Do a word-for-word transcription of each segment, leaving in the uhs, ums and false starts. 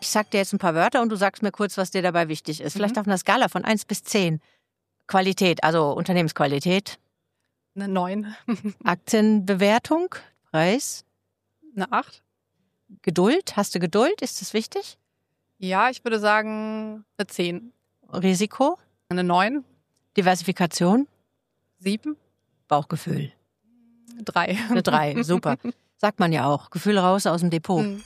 Ich sag dir jetzt ein paar Wörter und du sagst mir kurz, was dir dabei wichtig ist. Vielleicht Mhm. auf einer Skala von eins bis zehn. Qualität, also Unternehmensqualität. Eine neun. Aktienbewertung, Preis. Eine acht. Geduld, hast du Geduld? Ist das wichtig? Ja, ich würde sagen eine zehn. Risiko, Eine neun. Diversifikation, sieben. Bauchgefühl. drei. Eine drei, super. Sagt man ja auch. Gefühl raus aus dem Depot. Mhm.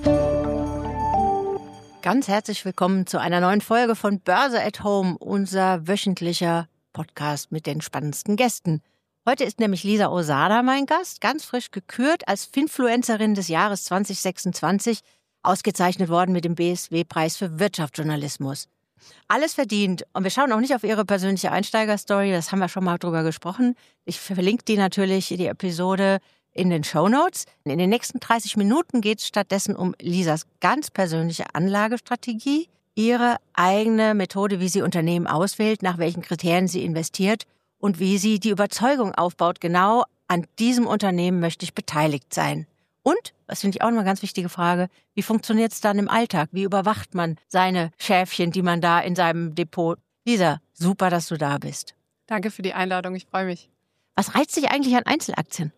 Ganz herzlich willkommen zu einer neuen Folge von Börse at Home, unser wöchentlicher Podcast mit den spannendsten Gästen. Heute ist nämlich Lisa Osada mein Gast, ganz frisch gekürt als Finfluencerin des Jahres zwanzig sechsundzwanzig, ausgezeichnet worden mit dem B S W-Preis für Wirtschaftsjournalismus. Alles verdient. Und wir schauen auch nicht auf ihre persönliche Einsteigerstory, das haben wir schon mal drüber gesprochen. Ich verlinke die natürlich, die Episode, in den Shownotes. In den nächsten dreißig Minuten geht es stattdessen um Lisas ganz persönliche Anlagestrategie, ihre eigene Methode, wie sie Unternehmen auswählt, nach welchen Kriterien sie investiert und wie sie die Überzeugung aufbaut, genau an diesem Unternehmen möchte ich beteiligt sein. Und, das finde ich auch noch eine ganz wichtige Frage, wie funktioniert es dann im Alltag? Wie überwacht man seine Schäfchen, die man da in seinem Depot... Lisa, super, dass du da bist. Danke für die Einladung, ich freue mich. Was reizt dich eigentlich an Einzelaktien?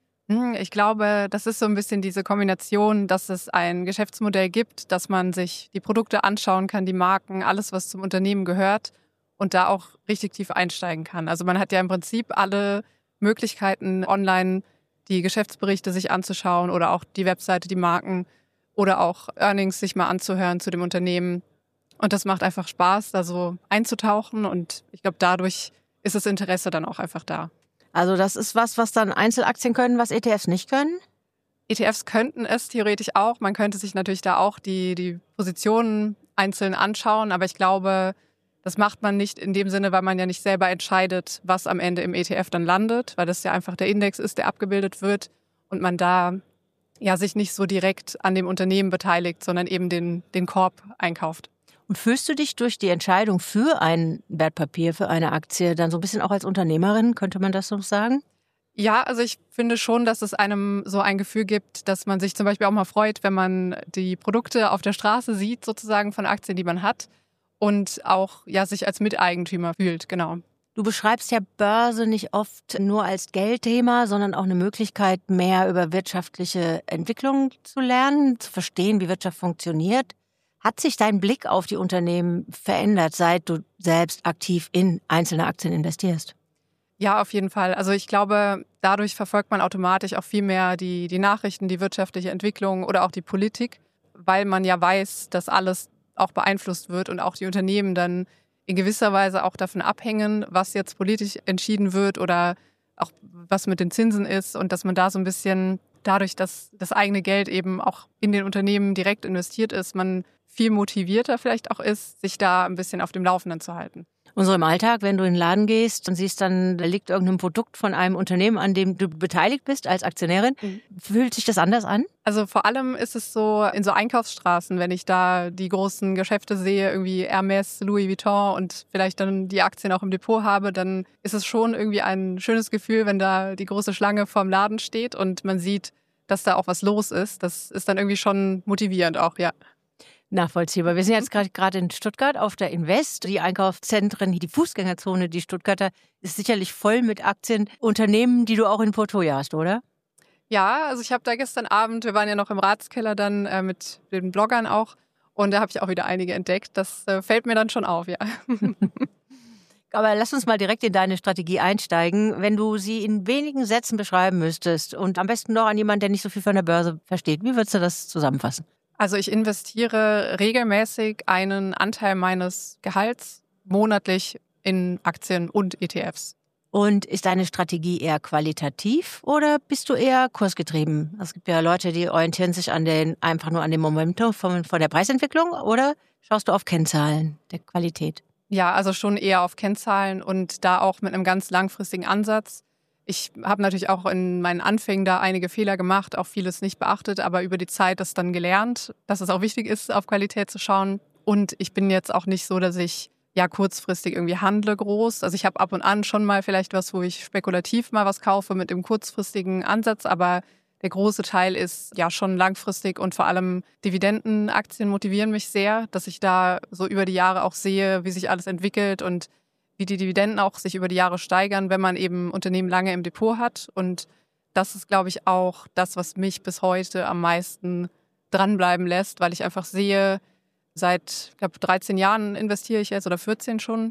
Ich glaube, das ist so ein bisschen diese Kombination, dass es ein Geschäftsmodell gibt, dass man sich die Produkte anschauen kann, die Marken, alles, was zum Unternehmen gehört und da auch richtig tief einsteigen kann. Also man hat ja im Prinzip alle Möglichkeiten, online die Geschäftsberichte sich anzuschauen oder auch die Webseite, die Marken oder auch Earnings sich mal anzuhören zu dem Unternehmen. Und das macht einfach Spaß, da so einzutauchen und ich glaube, dadurch ist das Interesse dann auch einfach da. Also das ist was, was dann Einzelaktien können, was E T Fs nicht können? E T Fs könnten es theoretisch auch. Man könnte sich natürlich da auch die, die Positionen einzeln anschauen. Aber ich glaube, das macht man nicht in dem Sinne, weil man ja nicht selber entscheidet, was am Ende im E T F dann landet. Weil das ja einfach der Index ist, der abgebildet wird. Und man da ja sich nicht so direkt an dem Unternehmen beteiligt, sondern eben den, den Korb einkauft. Und fühlst du dich durch die Entscheidung für ein Wertpapier, für eine Aktie, dann so ein bisschen auch als Unternehmerin, könnte man das so sagen? Ja, also ich finde schon, dass es einem so ein Gefühl gibt, dass man sich zum Beispiel auch mal freut, wenn man die Produkte auf der Straße sieht, sozusagen von Aktien, die man hat und auch ja sich als Miteigentümer fühlt, genau. Du beschreibst ja Börse nicht oft nur als Geldthema, sondern auch eine Möglichkeit, mehr über wirtschaftliche Entwicklung zu lernen, zu verstehen, wie Wirtschaft funktioniert. Hat sich dein Blick auf die Unternehmen verändert, seit du selbst aktiv in einzelne Aktien investierst? Ja, auf jeden Fall. Also ich glaube, dadurch verfolgt man automatisch auch viel mehr die, die Nachrichten, die wirtschaftliche Entwicklung oder auch die Politik, weil man ja weiß, dass alles auch beeinflusst wird und auch die Unternehmen dann in gewisser Weise auch davon abhängen, was jetzt politisch entschieden wird oder auch was mit den Zinsen ist und dass man da so ein bisschen dadurch, dass das eigene Geld eben auch in den Unternehmen direkt investiert ist, man viel motivierter vielleicht auch ist, sich da ein bisschen auf dem Laufenden zu halten. Und so im Alltag, wenn du in den Laden gehst und siehst dann, da liegt irgendein Produkt von einem Unternehmen, an dem du beteiligt bist als Aktionärin, mhm. Fühlt sich das anders an? Also vor allem ist es so in so Einkaufsstraßen, wenn ich da die großen Geschäfte sehe, irgendwie Hermes, Louis Vuitton und vielleicht dann die Aktien auch im Depot habe, dann ist es schon irgendwie ein schönes Gefühl, wenn da die große Schlange vorm Laden steht und man sieht, dass da auch was los ist. Das ist dann irgendwie schon motivierend auch, ja. Nachvollziehbar. Wir sind jetzt gerade gerade in Stuttgart auf der Invest. Die Einkaufszentren, die Fußgängerzone, die Stuttgarter, ist sicherlich voll mit Aktienunternehmen, die du auch in Portfolio hast, oder? Ja, also ich habe da gestern Abend, wir waren ja noch im Ratskeller dann äh, mit den Bloggern auch und da habe ich auch wieder einige entdeckt. Das äh, fällt mir dann schon auf, ja. Aber lass uns mal direkt in deine Strategie einsteigen. Wenn du sie in wenigen Sätzen beschreiben müsstest und am besten noch an jemanden, der nicht so viel von der Börse versteht, wie würdest du das zusammenfassen? Also ich investiere regelmäßig einen Anteil meines Gehalts monatlich in Aktien und E T Fs. Und ist deine Strategie eher qualitativ oder bist du eher kursgetrieben? Es gibt ja Leute, die orientieren sich an den, einfach nur an dem Momentum von, von der Preisentwicklung, oder schaust du auf Kennzahlen der Qualität? Ja, also schon eher auf Kennzahlen und da auch mit einem ganz langfristigen Ansatz. Ich habe natürlich auch in meinen Anfängen da einige Fehler gemacht, auch vieles nicht beachtet, aber über die Zeit das dann gelernt, dass es auch wichtig ist, auf Qualität zu schauen. Und ich bin jetzt auch nicht so, dass ich ja kurzfristig irgendwie handle groß. Also ich habe ab und an schon mal vielleicht was, wo ich spekulativ mal was kaufe mit dem kurzfristigen Ansatz, aber der große Teil ist ja schon langfristig und vor allem Dividendenaktien motivieren mich sehr, dass ich da so über die Jahre auch sehe, wie sich alles entwickelt und wie die Dividenden auch sich über die Jahre steigern, wenn man eben Unternehmen lange im Depot hat. Und das ist, glaube ich, auch das, was mich bis heute am meisten dranbleiben lässt, weil ich einfach sehe, seit, ich glaube, dreizehn Jahren investiere ich jetzt oder vierzehn schon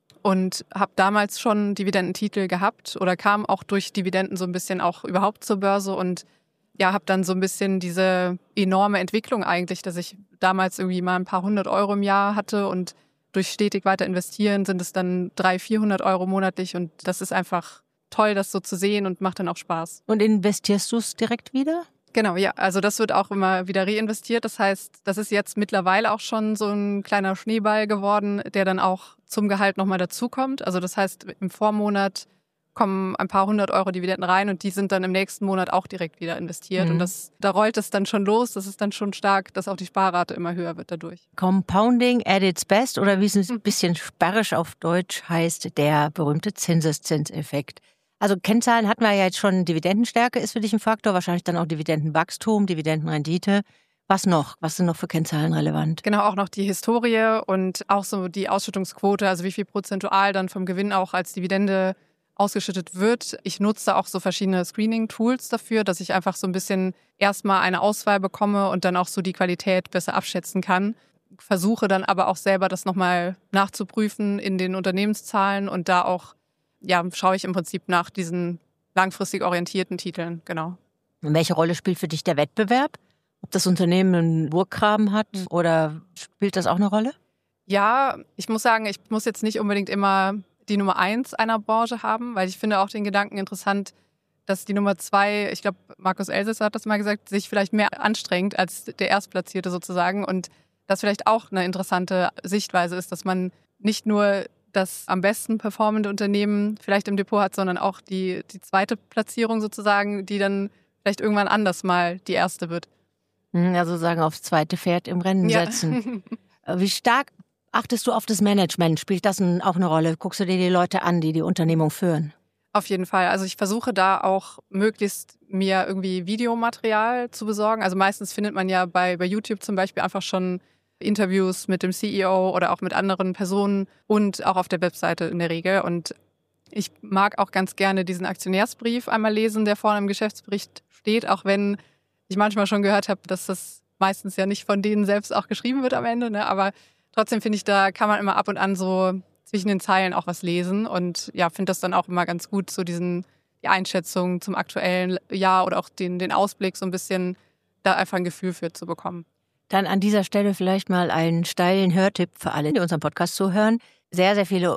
und habe damals schon Dividendentitel gehabt oder kam auch durch Dividenden so ein bisschen auch überhaupt zur Börse und ja, habe dann so ein bisschen diese enorme Entwicklung eigentlich, dass ich damals irgendwie mal ein paar hundert Euro im Jahr hatte und durch stetig weiter investieren sind es dann dreihundert, vierhundert Euro monatlich und das ist einfach toll, das so zu sehen und macht dann auch Spaß. Und investierst du es direkt wieder? Genau, ja. Also das wird auch immer wieder reinvestiert. Das heißt, das ist jetzt mittlerweile auch schon so ein kleiner Schneeball geworden, der dann auch zum Gehalt nochmal dazukommt. Also das heißt, im Vormonat kommen ein paar hundert Euro Dividenden rein und die sind dann im nächsten Monat auch direkt wieder investiert. Mhm. Und das, da rollt es dann schon los. Das ist dann schon stark, dass auch die Sparrate immer höher wird dadurch. Compounding at its best oder wie es ein bisschen sperrisch auf Deutsch heißt, der berühmte Zinseszinseffekt. Also Kennzahlen hatten wir ja jetzt schon, Dividendenstärke ist für dich ein Faktor, wahrscheinlich dann auch Dividendenwachstum, Dividendenrendite. Was noch? Was sind noch für Kennzahlen relevant? Genau, auch noch die Historie und auch so die Ausschüttungsquote, also wie viel prozentual dann vom Gewinn auch als Dividende ausgeschüttet wird. Ich nutze auch so verschiedene Screening-Tools dafür, dass ich einfach so ein bisschen erstmal eine Auswahl bekomme und dann auch so die Qualität besser abschätzen kann. Versuche dann aber auch selber das nochmal nachzuprüfen in den Unternehmenszahlen und da auch ja, schaue ich im Prinzip nach diesen langfristig orientierten Titeln, genau. Und welche Rolle spielt für dich der Wettbewerb? Ob das Unternehmen einen Burggraben hat oder spielt das auch eine Rolle? Ja, ich muss sagen, ich muss jetzt nicht unbedingt immer die Nummer eins einer Branche haben, weil ich finde auch den Gedanken interessant, dass die Nummer zwei, ich glaube, Markus Elsässer hat das mal gesagt, sich vielleicht mehr anstrengt als der Erstplatzierte sozusagen und das vielleicht auch eine interessante Sichtweise ist, dass man nicht nur das am besten performende Unternehmen vielleicht im Depot hat, sondern auch die, die zweite Platzierung sozusagen, die dann vielleicht irgendwann anders mal die erste wird. Ja, sozusagen aufs zweite Pferd im Rennen ja. setzen. Wie stark achtest du auf das Management? Spielt das auch eine Rolle? Guckst du dir die Leute an, die die Unternehmung führen? Auf jeden Fall. Also ich versuche da auch möglichst mir irgendwie Videomaterial zu besorgen. Also meistens findet man ja bei, bei YouTube zum Beispiel einfach schon Interviews mit dem C E O oder auch mit anderen Personen und auch auf der Webseite in der Regel. Und ich mag auch ganz gerne diesen Aktionärsbrief einmal lesen, der vorne im Geschäftsbericht steht, auch wenn ich manchmal schon gehört habe, dass das meistens ja nicht von denen selbst auch geschrieben wird am Ende. Ne? Aber trotzdem finde ich, da kann man immer ab und an so zwischen den Zeilen auch was lesen und ja, finde das dann auch immer ganz gut, so diesen die Einschätzung zum aktuellen Jahr oder auch den, den Ausblick so ein bisschen da einfach ein Gefühl für zu bekommen. Dann an dieser Stelle vielleicht mal einen steilen Hörtipp für alle, die unseren Podcast zuhören. Sehr, sehr viele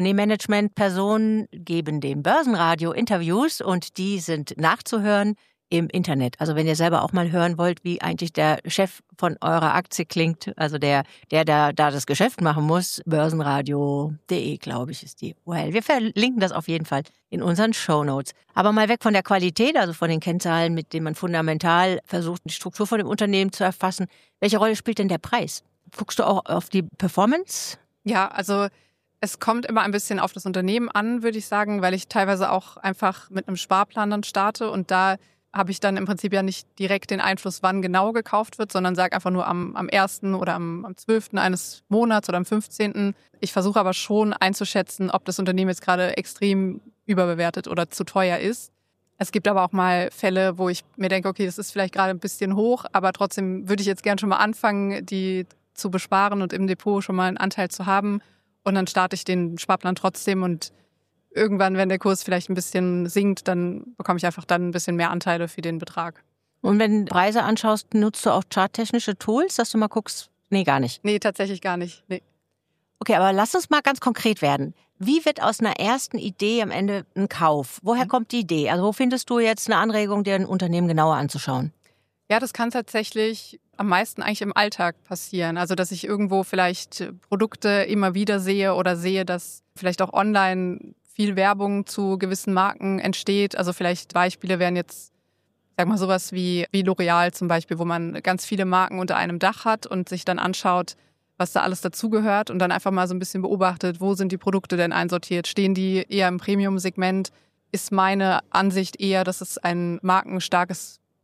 Unternehmensmanagement-Personen geben dem Börsenradio Interviews und die sind nachzuhören im Internet. Also wenn ihr selber auch mal hören wollt, wie eigentlich der Chef von eurer Aktie klingt, also der, der da, da das Geschäft machen muss, börsenradio punkt de, glaube ich, ist die U R L. Wir verlinken das auf jeden Fall in unseren Shownotes. Aber mal weg von der Qualität, also von den Kennzahlen, mit denen man fundamental versucht, die Struktur von dem Unternehmen zu erfassen. Welche Rolle spielt denn der Preis? Guckst du auch auf die Performance? Ja, also es kommt immer ein bisschen auf das Unternehmen an, würde ich sagen, weil ich teilweise auch einfach mit einem Sparplan dann starte und da habe ich dann im Prinzip ja nicht direkt den Einfluss, wann genau gekauft wird, sondern sage einfach nur am, am ersten oder am, am zwölften eines Monats oder am fünfzehnten Ich versuche aber schon einzuschätzen, ob das Unternehmen jetzt gerade extrem überbewertet oder zu teuer ist. Es gibt aber auch mal Fälle, wo ich mir denke, okay, das ist vielleicht gerade ein bisschen hoch, aber trotzdem würde ich jetzt gern schon mal anfangen, die zu besparen und im Depot schon mal einen Anteil zu haben. Und dann starte ich den Sparplan trotzdem und irgendwann, wenn der Kurs vielleicht ein bisschen sinkt, dann bekomme ich einfach dann ein bisschen mehr Anteile für den Betrag. Und wenn du Preise anschaust, nutzt du auch charttechnische Tools, dass du mal guckst? Nee, gar nicht. Nee, tatsächlich gar nicht. Nee. Okay, aber lass uns mal ganz konkret werden. Wie wird aus einer ersten Idee am Ende ein Kauf? Woher mhm. kommt die Idee? Also wo findest du jetzt eine Anregung, dir ein Unternehmen genauer anzuschauen? Ja, das kann tatsächlich am meisten eigentlich im Alltag passieren. Also dass ich irgendwo vielleicht Produkte immer wieder sehe oder sehe, dass vielleicht auch online viel Werbung zu gewissen Marken entsteht. Also vielleicht Beispiele wären jetzt, sag mal, sowas wie, wie L'Oreal zum Beispiel, wo man ganz viele Marken unter einem Dach hat und sich dann anschaut, was da alles dazugehört und dann einfach mal so ein bisschen beobachtet, wo sind die Produkte denn einsortiert? Stehen die eher im Premium-Segment? Ist meine Ansicht eher, dass es ein markenstarkes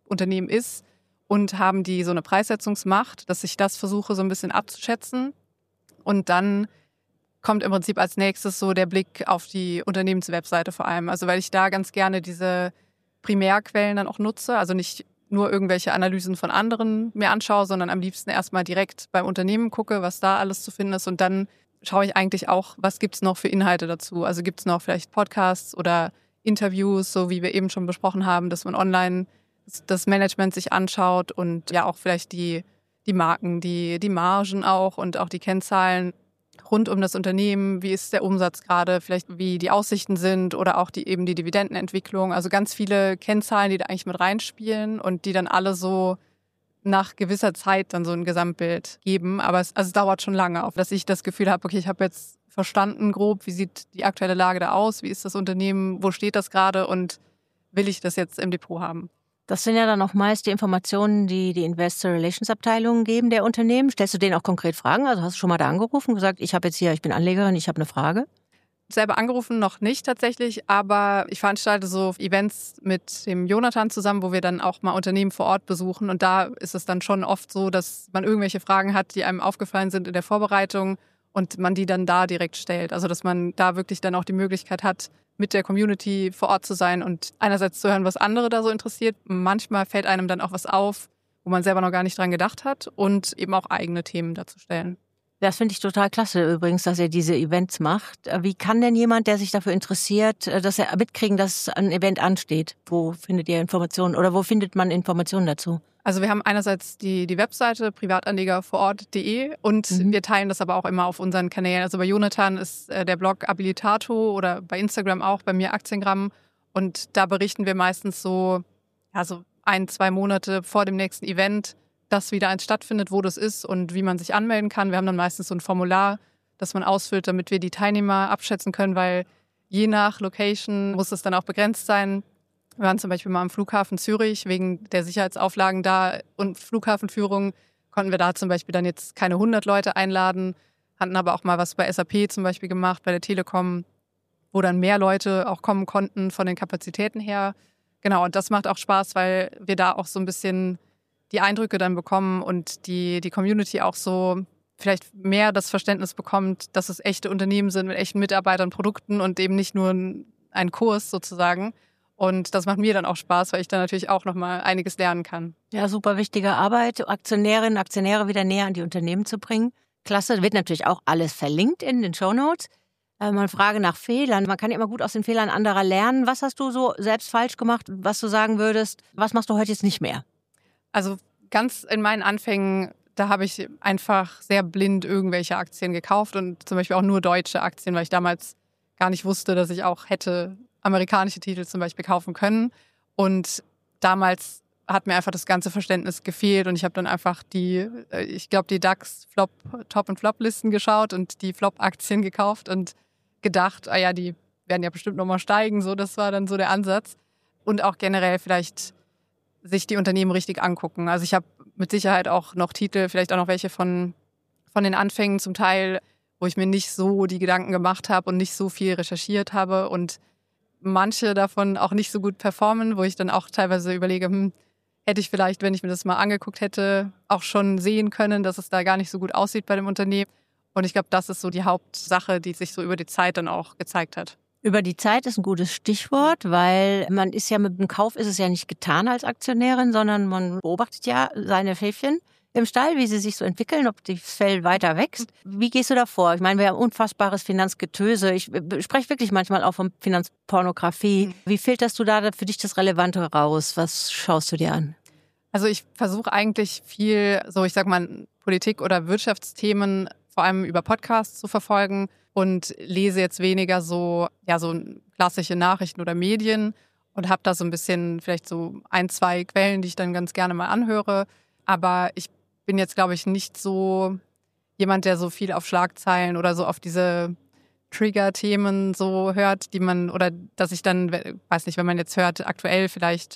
Unternehmen ist und haben die so eine Preissetzungsmacht, dass ich das versuche so ein bisschen abzuschätzen. Und dann kommt im Prinzip als nächstes so der Blick auf die Unternehmenswebseite vor allem. Also weil ich da ganz gerne diese Primärquellen dann auch nutze, also nicht nur irgendwelche Analysen von anderen mir anschaue, sondern am liebsten erstmal direkt beim Unternehmen gucke, was da alles zu finden ist. Und dann schaue ich eigentlich auch, was gibt es noch für Inhalte dazu. Also gibt es noch vielleicht Podcasts oder Interviews, so wie wir eben schon besprochen haben, dass man online das Management sich anschaut und ja auch vielleicht die, die Marken, die, die Margen auch und auch die Kennzahlen rund um das Unternehmen. Wie ist der Umsatz gerade, vielleicht wie die Aussichten sind oder auch die, eben die Dividendenentwicklung. Also ganz viele Kennzahlen, die da eigentlich mit reinspielen und die dann alle so nach gewisser Zeit dann so ein Gesamtbild geben. Aber es, also es dauert schon lange, auf dass ich das Gefühl habe, okay, ich habe jetzt verstanden grob, wie sieht die aktuelle Lage da aus, wie ist das Unternehmen, wo steht das gerade und will ich das jetzt im Depot haben. Das sind ja dann auch meist die Informationen, die die Investor Relations Abteilungen geben der Unternehmen. Stellst du denen auch konkret Fragen? Also hast du schon mal da angerufen und gesagt, ich habe jetzt hier, ich bin Anlegerin, ich habe eine Frage? Selber angerufen noch nicht tatsächlich, aber ich veranstalte so Events mit dem Jonathan zusammen, wo wir dann auch mal Unternehmen vor Ort besuchen. Und da ist es dann schon oft so, dass man irgendwelche Fragen hat, die einem aufgefallen sind in der Vorbereitung und man die dann da direkt stellt. Also dass man da wirklich dann auch die Möglichkeit hat, mit der Community vor Ort zu sein und einerseits zu hören, was andere da so interessiert. Manchmal fällt einem dann auch was auf, wo man selber noch gar nicht dran gedacht hat und eben auch eigene Themen dazu stellen. Das finde ich total klasse übrigens, dass ihr diese Events macht. Wie kann denn jemand, der sich dafür interessiert, dass er mitkriegen, dass ein Event ansteht? Wo findet ihr Informationen oder wo findet man Informationen dazu? Also wir haben einerseits die, die Webseite privatanlegervorort punkt de und mhm. wir teilen das aber auch immer auf unseren Kanälen. Also bei Jonathan ist äh, der Blog Abilitato oder bei Instagram auch, bei mir Aktiengramm. Und da berichten wir meistens so, ja, so ein, zwei Monate vor dem nächsten Event, dass wieder eins stattfindet, wo das ist und wie man sich anmelden kann. Wir haben dann meistens so ein Formular, das man ausfüllt, damit wir die Teilnehmer abschätzen können, weil je nach Location muss es dann auch begrenzt sein. Wir waren zum Beispiel mal am Flughafen Zürich, wegen der Sicherheitsauflagen da und Flughafenführung konnten wir da zum Beispiel dann jetzt keine hundert Leute einladen, hatten aber auch mal was bei S A P zum Beispiel gemacht, bei der Telekom, wo dann mehr Leute auch kommen konnten von den Kapazitäten her. Genau, und das macht auch Spaß, weil wir da auch so ein bisschen die Eindrücke dann bekommen und die, die Community auch so vielleicht mehr das Verständnis bekommt, dass es echte Unternehmen sind mit echten Mitarbeitern, Produkten und eben nicht nur ein, ein Kurs sozusagen. Und das macht mir dann auch Spaß, weil ich dann natürlich auch nochmal einiges lernen kann. Ja, super wichtige Arbeit, Aktionärinnen, Aktionäre wieder näher an die Unternehmen zu bringen. Klasse, wird natürlich auch alles verlinkt in den Shownotes. Äh, mal Frage nach Fehlern. Man kann ja immer gut aus den Fehlern anderer lernen. Was hast du so selbst falsch gemacht, was du sagen würdest, was machst du heute jetzt nicht mehr? Also ganz in meinen Anfängen, da habe ich einfach sehr blind irgendwelche Aktien gekauft und zum Beispiel auch nur deutsche Aktien, weil ich damals gar nicht wusste, dass ich auch hätte amerikanische Titel zum Beispiel kaufen können. Und damals hat mir einfach das ganze Verständnis gefehlt und ich habe dann einfach die, ich glaube, die DAX Flop, Top- und Flop-Listen geschaut und die Flop-Aktien gekauft und gedacht, ah ja, die werden ja bestimmt nochmal steigen. So, das war dann so der Ansatz. Und auch generell vielleicht sich die Unternehmen richtig angucken. Also ich habe mit Sicherheit auch noch Titel, vielleicht auch noch welche von, von den Anfängen zum Teil, wo ich mir nicht so die Gedanken gemacht habe und nicht so viel recherchiert habe und manche davon auch nicht so gut performen, wo ich dann auch teilweise überlege, hm, hätte ich vielleicht, wenn ich mir das mal angeguckt hätte, auch schon sehen können, dass es da gar nicht so gut aussieht bei dem Unternehmen. Und ich glaube, das ist so die Hauptsache, die sich so über die Zeit dann auch gezeigt hat. Über die Zeit ist ein gutes Stichwort, weil man ist ja mit dem Kauf ist es ja nicht getan als Aktionärin, sondern man beobachtet ja seine Schäfchen im Stall, wie sie sich so entwickeln, ob das Fell weiter wächst. Wie gehst du da vor? Ich meine, wir haben unfassbares Finanzgetöse. Ich spreche wirklich manchmal auch von Finanzpornografie. Wie filterst du da für dich das Relevante raus? Was schaust du dir an? Also ich versuche eigentlich viel, so ich sag mal, Politik- oder Wirtschaftsthemen vor allem über Podcasts zu verfolgen und lese jetzt weniger so, ja, so klassische Nachrichten oder Medien und habe da so ein bisschen vielleicht so ein, zwei Quellen, die ich dann ganz gerne mal anhöre. Aber ich bin jetzt, glaube ich, nicht so jemand, der so viel auf Schlagzeilen oder so auf diese Trigger-Themen so hört, die man, oder dass ich dann, weiß nicht, wenn man jetzt hört, aktuell vielleicht,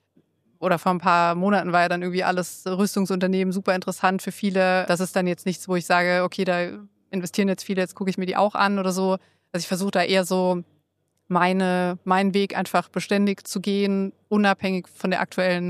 oder vor ein paar Monaten war ja dann irgendwie alles Rüstungsunternehmen super interessant für viele. Das ist dann jetzt nichts, wo ich sage, okay, da investieren jetzt viele, jetzt gucke ich mir die auch an oder so. Also ich versuche da eher so meine, meinen Weg einfach beständig zu gehen, unabhängig von der aktuellen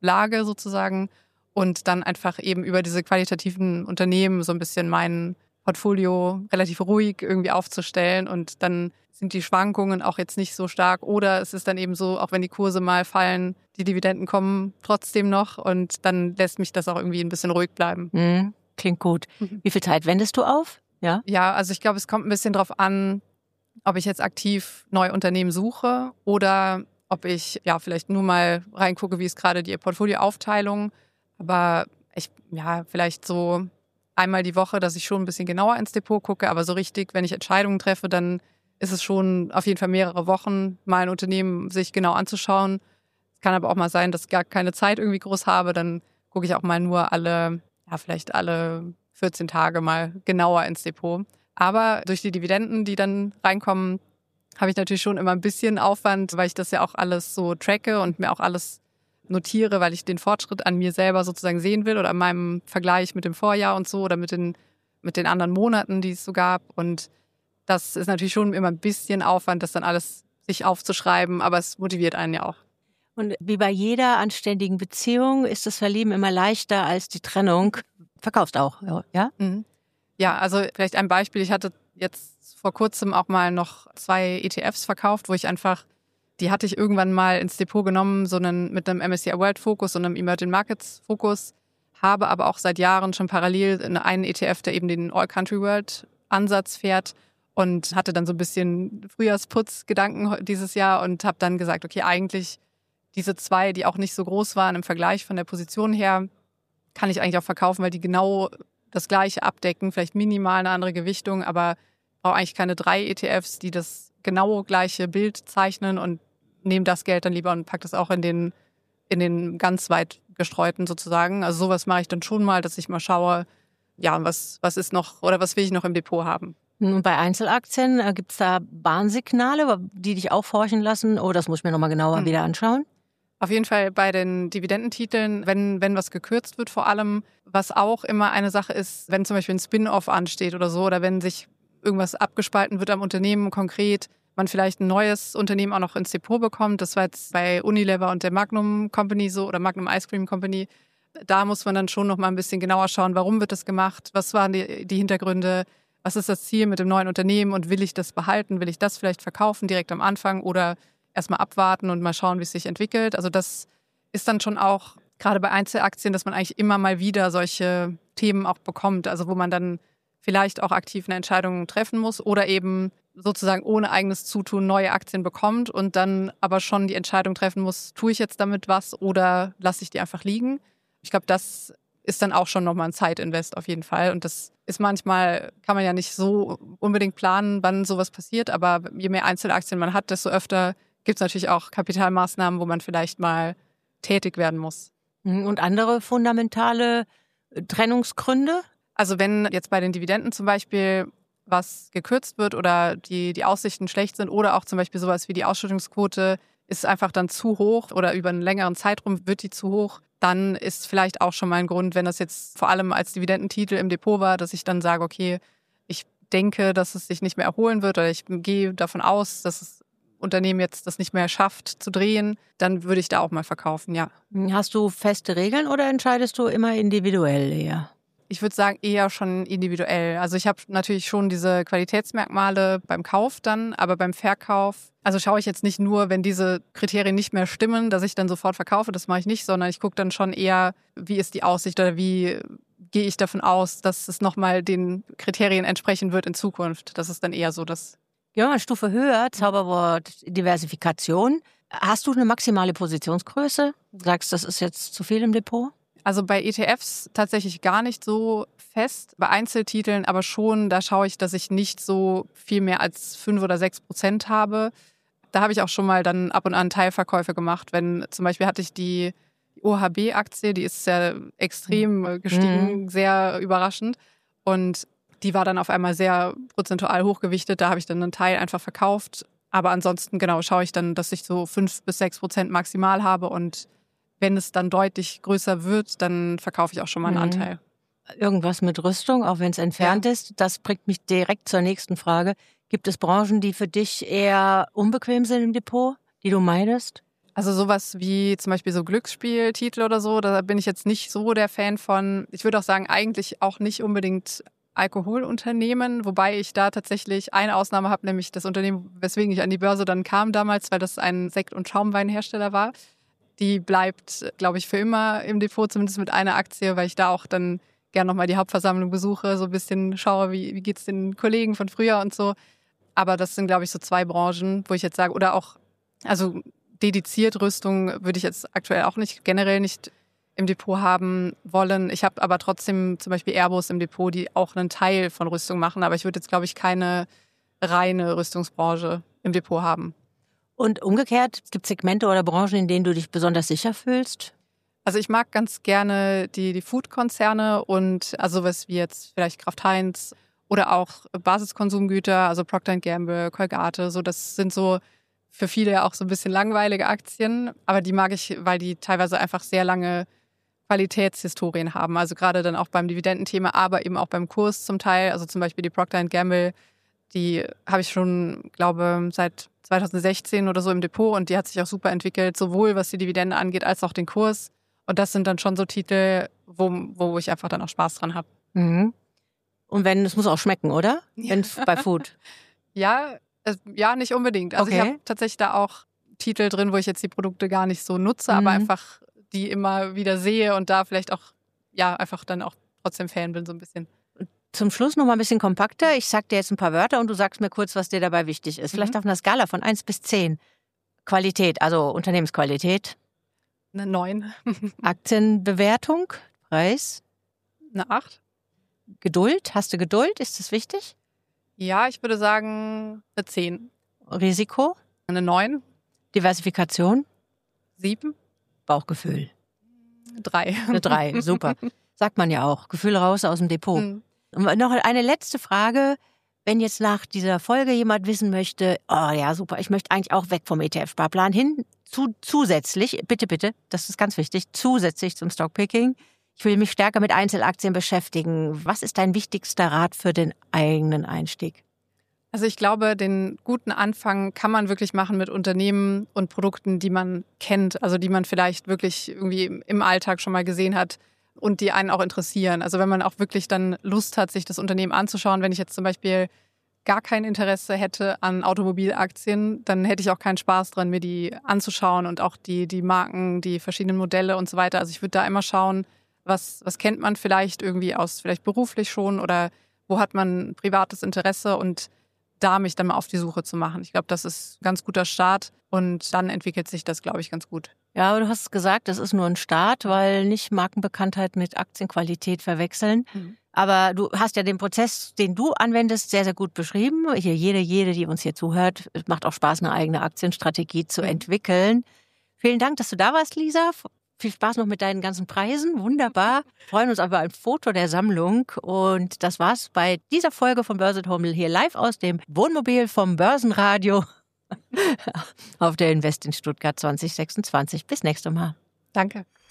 Lage sozusagen und dann einfach eben über diese qualitativen Unternehmen so ein bisschen mein Portfolio relativ ruhig irgendwie aufzustellen und dann sind die Schwankungen auch jetzt nicht so stark oder es ist dann eben so, auch wenn die Kurse mal fallen, die Dividenden kommen trotzdem noch und dann lässt mich das auch irgendwie ein bisschen ruhig bleiben. Mhm, klingt gut. Wie viel Zeit wendest du auf? Ja, ja, also ich glaube, es kommt ein bisschen drauf an, ob ich jetzt aktiv neue Unternehmen suche oder ob ich ja vielleicht nur mal reingucke, wie ist gerade die Portfolioaufteilung. Aber ich, ja, vielleicht so einmal die Woche, dass ich schon ein bisschen genauer ins Depot gucke. Aber so richtig, wenn ich Entscheidungen treffe, dann ist es schon auf jeden Fall mehrere Wochen, mal ein Unternehmen sich genau anzuschauen. Es kann aber auch mal sein, dass ich gar keine Zeit irgendwie groß habe. Dann gucke ich auch mal nur alle, ja, vielleicht alle vierzehn Tage mal genauer ins Depot. Aber durch die Dividenden, die dann reinkommen, habe ich natürlich schon immer ein bisschen Aufwand, weil ich das ja auch alles so tracke und mir auch alles notiere, weil ich den Fortschritt an mir selber sozusagen sehen will oder an meinem Vergleich mit dem Vorjahr und so oder mit den, mit den anderen Monaten, die es so gab. Und das ist natürlich schon immer ein bisschen Aufwand, das dann alles sich aufzuschreiben, aber es motiviert einen ja auch. Und wie bei jeder anständigen Beziehung ist das Verlieben immer leichter als die Trennung. Verkaufst auch, ja? Mhm. Ja, also vielleicht ein Beispiel. Ich hatte jetzt vor kurzem auch mal noch zwei E T Fs verkauft, wo ich einfach, die hatte ich irgendwann mal ins Depot genommen, so einen, mit einem M S C I World Fokus und einem Emerging Markets Fokus, habe aber auch seit Jahren schon parallel einen E T F, der eben den All Country World Ansatz fährt und hatte dann so ein bisschen Frühjahrsputz-Gedanken dieses Jahr und habe dann gesagt, okay, eigentlich diese zwei, die auch nicht so groß waren im Vergleich von der Position her, kann ich eigentlich auch verkaufen, weil die genau das Gleiche abdecken, vielleicht minimal eine andere Gewichtung, aber brauche eigentlich keine drei E T Fs, die das genau gleiche Bild zeichnen und nehme das Geld dann lieber und packe das auch in den, in den ganz weit gestreuten sozusagen. Also sowas mache ich dann schon mal, dass ich mal schaue, ja, was, was ist noch oder was will ich noch im Depot haben. Und bei Einzelaktien, äh, gibt es da Warnsignale, die dich aufhorchen lassen? Oh, das muss ich mir nochmal genauer mhm. wieder anschauen. Auf jeden Fall bei den Dividendentiteln, wenn, wenn was gekürzt wird vor allem, was auch immer eine Sache ist, wenn zum Beispiel ein Spin-off ansteht oder so, oder wenn sich irgendwas abgespalten wird am Unternehmen konkret, man vielleicht ein neues Unternehmen auch noch ins Depot bekommt. Das war jetzt bei Unilever und der Magnum Company so oder Magnum Ice Cream Company. Da muss man dann schon noch mal ein bisschen genauer schauen, warum wird das gemacht, was waren die, die Hintergründe, was ist das Ziel mit dem neuen Unternehmen und will ich das behalten, will ich das vielleicht verkaufen direkt am Anfang oder erstmal abwarten und mal schauen, wie es sich entwickelt. Also das ist dann schon auch, gerade bei Einzelaktien, dass man eigentlich immer mal wieder solche Themen auch bekommt, also wo man dann vielleicht auch aktiv eine Entscheidung treffen muss oder eben sozusagen ohne eigenes Zutun neue Aktien bekommt und dann aber schon die Entscheidung treffen muss, tue ich jetzt damit was oder lasse ich die einfach liegen. Ich glaube, das ist dann auch schon nochmal ein Zeitinvest auf jeden Fall. Und das ist manchmal, kann man ja nicht so unbedingt planen, wann sowas passiert, aber je mehr Einzelaktien man hat, desto öfter gibt es natürlich auch Kapitalmaßnahmen, wo man vielleicht mal tätig werden muss. Und andere fundamentale Trennungsgründe? Also wenn jetzt bei den Dividenden zum Beispiel was gekürzt wird oder die, die Aussichten schlecht sind oder auch zum Beispiel sowas wie die Ausschüttungsquote ist einfach dann zu hoch oder über einen längeren Zeitraum wird die zu hoch, dann ist vielleicht auch schon mal ein Grund, wenn das jetzt vor allem als Dividendentitel im Depot war, dass ich dann sage, okay, ich denke, dass es sich nicht mehr erholen wird oder ich gehe davon aus, dass das Unternehmen jetzt das nicht mehr schafft zu drehen, dann würde ich da auch mal verkaufen, ja. Hast du feste Regeln oder entscheidest du immer individuell eher? Ich würde sagen, eher schon individuell. Also ich habe natürlich schon diese Qualitätsmerkmale beim Kauf dann, aber beim Verkauf, also schaue ich jetzt nicht nur, wenn diese Kriterien nicht mehr stimmen, dass ich dann sofort verkaufe, das mache ich nicht, sondern ich gucke dann schon eher, wie ist die Aussicht oder wie gehe ich davon aus, dass es nochmal den Kriterien entsprechen wird in Zukunft. Das ist dann eher so das. Ja, eine Stufe höher, Zauberwort Diversifikation. Hast du eine maximale Positionsgröße? Du sagst, das ist jetzt zu viel im Depot? Also bei E T Fs tatsächlich gar nicht so fest, bei Einzeltiteln aber schon, da schaue ich, dass ich nicht so viel mehr als fünf oder sechs Prozent habe. Da habe ich auch schon mal dann ab und an Teilverkäufe gemacht, wenn zum Beispiel hatte ich die O H B-Aktie, die ist ja extrem gestiegen, mhm. sehr überraschend und die war dann auf einmal sehr prozentual hochgewichtet, da habe ich dann einen Teil einfach verkauft, aber ansonsten genau schaue ich dann, dass ich so fünf bis sechs Prozent maximal habe und wenn es dann deutlich größer wird, dann verkaufe ich auch schon mal einen mhm. Anteil. Irgendwas mit Rüstung, auch wenn es entfernt ja. ist. Das bringt mich direkt zur nächsten Frage. Gibt es Branchen, die für dich eher unbequem sind im Depot, die du meidest? Also sowas wie zum Beispiel so Glücksspieltitel oder so, da bin ich jetzt nicht so der Fan von. Ich würde auch sagen, eigentlich auch nicht unbedingt Alkoholunternehmen, wobei ich da tatsächlich eine Ausnahme habe, nämlich das Unternehmen, weswegen ich an die Börse dann kam damals, weil das ein Sekt- und Schaumweinhersteller war. Die bleibt, glaube ich, für immer im Depot, zumindest mit einer Aktie, weil ich da auch dann gerne nochmal die Hauptversammlung besuche, so ein bisschen schaue, wie, wie geht es den Kollegen von früher und so. Aber das sind, glaube ich, so zwei Branchen, wo ich jetzt sage, oder auch, also dediziert Rüstung würde ich jetzt aktuell auch nicht, generell nicht im Depot haben wollen. Ich habe aber trotzdem zum Beispiel Airbus im Depot, die auch einen Teil von Rüstung machen. Aber ich würde jetzt, glaube ich, keine reine Rüstungsbranche im Depot haben. Und umgekehrt, gibt es Segmente oder Branchen, in denen du dich besonders sicher fühlst? Also ich mag ganz gerne die, die Food-Konzerne und also sowas wie jetzt vielleicht Kraft Heinz oder auch Basiskonsumgüter, also Procter and Gamble, Colgate. So, das sind so für viele ja auch so ein bisschen langweilige Aktien. Aber die mag ich, weil die teilweise einfach sehr lange Qualitätshistorien haben. Also gerade dann auch beim Dividendenthema, aber eben auch beim Kurs zum Teil. Also zum Beispiel die Procter and Gamble, die habe ich schon, glaube seit zwanzig sechzehn oder so im Depot und die hat sich auch super entwickelt, sowohl was die Dividende angeht, als auch den Kurs. Und das sind dann schon so Titel, wo, wo ich einfach dann auch Spaß dran habe. Mhm. Und wenn, es muss auch schmecken, oder? Ja. Wenn bei Food. Ja, äh, ja, nicht unbedingt. Also Okay. ich habe tatsächlich da auch Titel drin, wo ich jetzt die Produkte gar nicht so nutze, Mhm. aber einfach die immer wieder sehe und da vielleicht auch, ja, einfach dann auch trotzdem Fan bin so ein bisschen. Zum Schluss noch mal ein bisschen kompakter. Ich sag dir jetzt ein paar Wörter und du sagst mir kurz, was dir dabei wichtig ist. Vielleicht Mhm. auf einer Skala von eins bis zehn. Qualität, also Unternehmensqualität. Eine neun, Aktienbewertung, Preis. eine acht. Geduld. Hast du Geduld? Ist das wichtig? Ja, ich würde sagen eine zehn. Risiko. Eine neun, Diversifikation. sieben, Bauchgefühl. drei. Eine drei. Super. Sagt man ja auch. Gefühl raus aus dem Depot. Mhm. Und noch eine letzte Frage. Wenn jetzt nach dieser Folge jemand wissen möchte, oh ja, super, ich möchte eigentlich auch weg vom E T F-Sparplan hin, zu, zusätzlich, bitte, bitte, das ist ganz wichtig, zusätzlich zum Stockpicking. Ich will mich stärker mit Einzelaktien beschäftigen. Was ist dein wichtigster Rat für den eigenen Einstieg? Also ich glaube, den guten Anfang kann man wirklich machen mit Unternehmen und Produkten, die man kennt, also die man vielleicht wirklich irgendwie im Alltag schon mal gesehen hat und die einen auch interessieren. Also wenn man auch wirklich dann Lust hat, sich das Unternehmen anzuschauen, wenn ich jetzt zum Beispiel gar kein Interesse hätte an Automobilaktien, dann hätte ich auch keinen Spaß dran, mir die anzuschauen und auch die, die Marken, die verschiedenen Modelle und so weiter. Also ich würde da immer schauen, was, was kennt man vielleicht irgendwie aus, vielleicht beruflich schon oder wo hat man privates Interesse und da mich dann mal auf die Suche zu machen. Ich glaube, das ist ein ganz guter Start und dann entwickelt sich das, glaube ich, ganz gut. Ja, aber du hast gesagt, das ist nur ein Start, weil nicht Markenbekanntheit mit Aktienqualität verwechseln. Mhm. Aber du hast ja den Prozess, den du anwendest, sehr, sehr gut beschrieben. Hier jede, jede, die uns hier zuhört, es macht auch Spaß, eine eigene Aktienstrategie zu Mhm. entwickeln. Vielen Dank, dass du da warst, Lisa. Viel Spaß noch mit deinen ganzen Preisen. Wunderbar. Wir freuen uns aber ein Foto der Sammlung. Und das war's bei dieser Folge von Börse at Home hier live aus dem Wohnmobil vom Börsenradio auf der Invest in Stuttgart zwanzig sechsundzwanzig. Bis nächstes Mal. Danke.